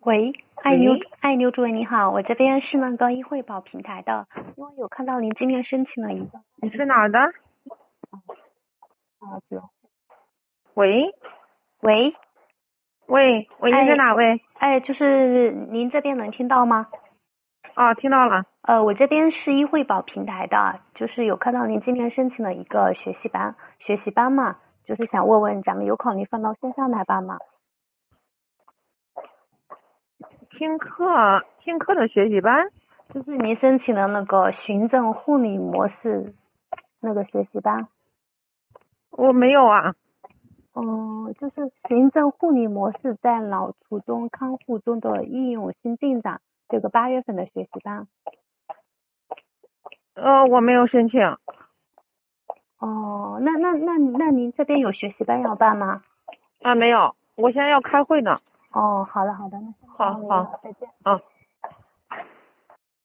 喂，爱妞喂， 主任你好，我这边是那个易惠宝平台的，因为有看到您今天申请了一个你是哪儿的？ 子。 喂喂， 喂，你是哪位？ 就是您这边能听到吗？ 哦，听到了。 我这边是易惠宝平台的，就是有看到您今天申请了一个学习班嘛，就是想问问咱们有考虑放到线上来办吗？ 听课的学习班？ 就是您申请的那个循证护理模式那个学习班。 我没有啊。 就是循证护理模式在脑卒中康复中的应用新进展，这个8月份的学习班。 我没有申请。 哦，那您这边有学习班要办吗？ 啊，没有，我现在要开会呢。 哦，好的，那先好好， 再见。 啊。